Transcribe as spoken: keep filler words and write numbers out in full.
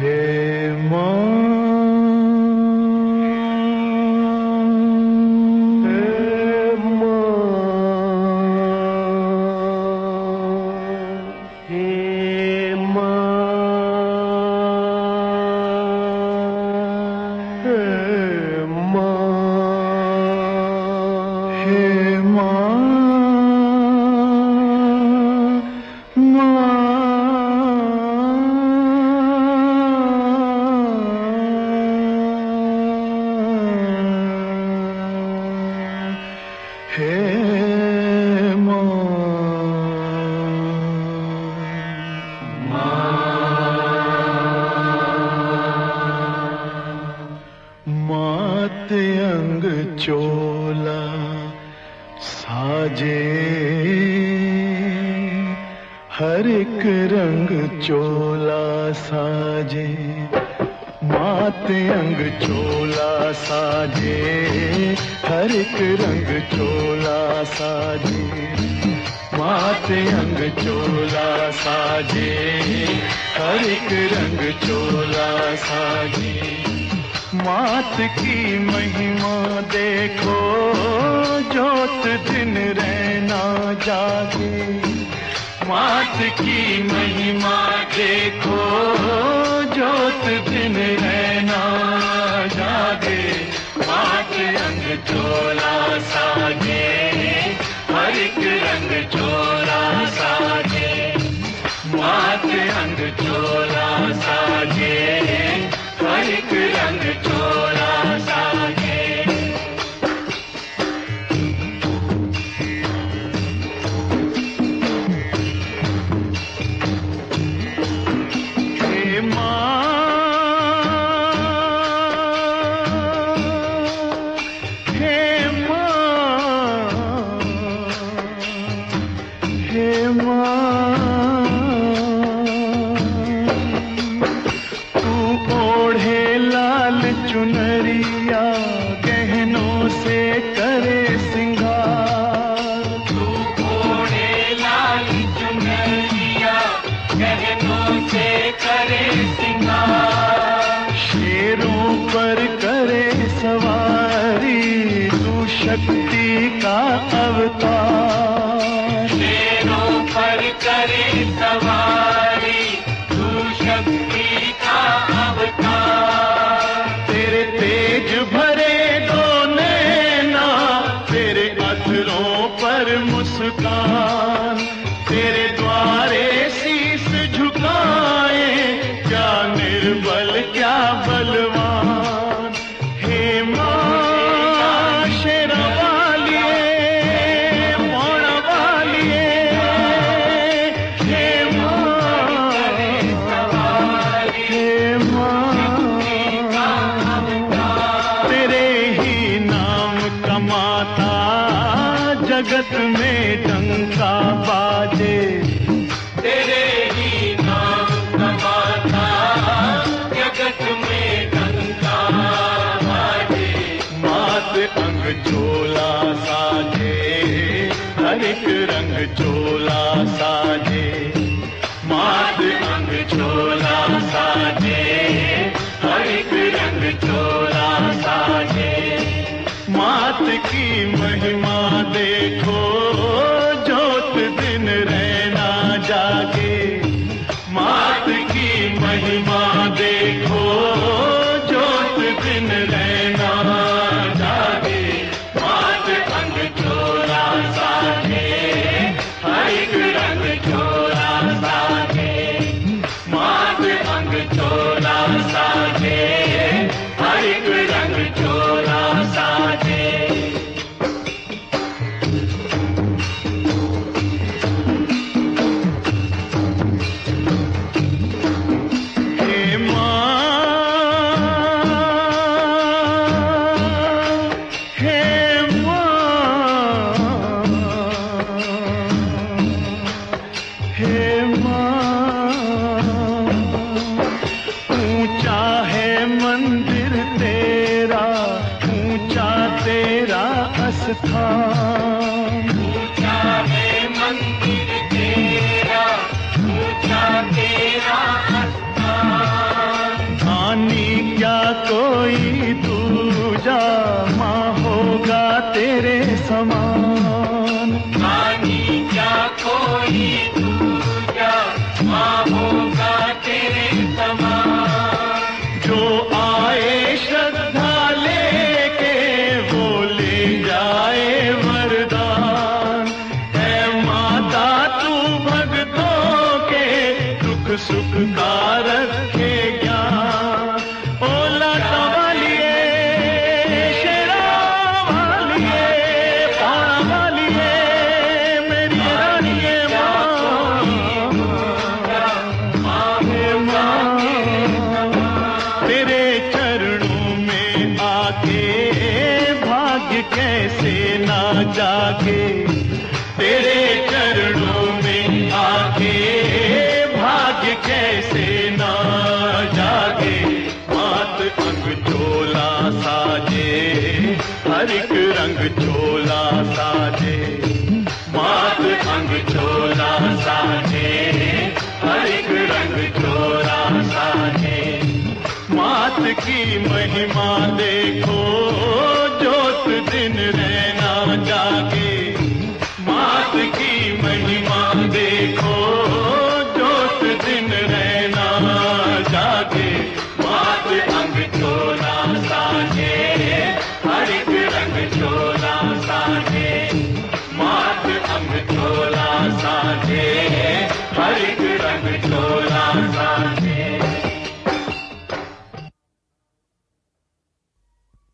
चोला साजे, हर एक रंग चोला साजे, मात अंग चोला साजे, हर एक रंग चोला साजे, मात अंग चोला साजे, हर एक रंग चोला साजे। मात की महिमा देखो, जोत दिन रहना जागे, मात की महिमा देखो, जोत दिन रहना जागे, मात अंग चोला साजे, हर एक रंग चोला साजे, मात अंग चोला साजे, हर एक रंग चोला साजे। हे माँ, हे माँ, हे माँ, चुनरिया गहनों से करे सिंगार, तू ओढ़े लाल चुनरिया गहनों से करे सिंगार, शेरों पर करे सवारी, तू शक्ति का अवतार, शेरों पर करे सवारी, तू शक्ति का अवतार। तेज भरे दो नैना, तेरे अधरों पर मुस्कान, तेरे द्वारे शीस झुकाए, क्या निर्बल क्या बलवान। हे माँ शेरा वालिए, मोड़ा वालिए, हे माँ, हे माँ, माता जगत में डंका बाजे, तेरे ही नाम का माता जगत में डंका बाजे, मात अंग चोला साजे, हर एक रंग चोला साजे, मात अंग चोला साजे, हर एक रंग चोला साजे। मात की महिमा देखो, जोत दिन रहना जागे, मात की महिमा देखो, जोत दिन रहना जागे, मात अंग चोला साजे, हर एक रंग चोला साजे, मात अंग चोला साजे, हर एक रंग चोला साजे। हे माँ, हे माँ, हे माँ, ऊंचा है मंदिर तेरा, ऊंचा तेरा स्थान, ऊंचा है मंदिर तेरा, ऊंचा तेरा स्थान, समान। रानी क्या कोई दूजा माँ होगा तेरे समान। जो आए श्रद्धा लेके वो ले जाए वरदान। है माता तू भक्तों के दुख सुख का रखे ज्ञान। ओ लाटा वालिए, शेरा वालिए, पारा वालिए, मेरी रानिए माँ, हे माँ। तेरे चरणों में आके भाग्य कैसे ना जागे। तेरे चरणों में आके भाग्य कैसे ना जागे। मात अंग चोला साजे, हर एक रंग चोला साजे। मात अंग चोला साजे, हर एक रंग चोला साजे। मात की महिमा देखो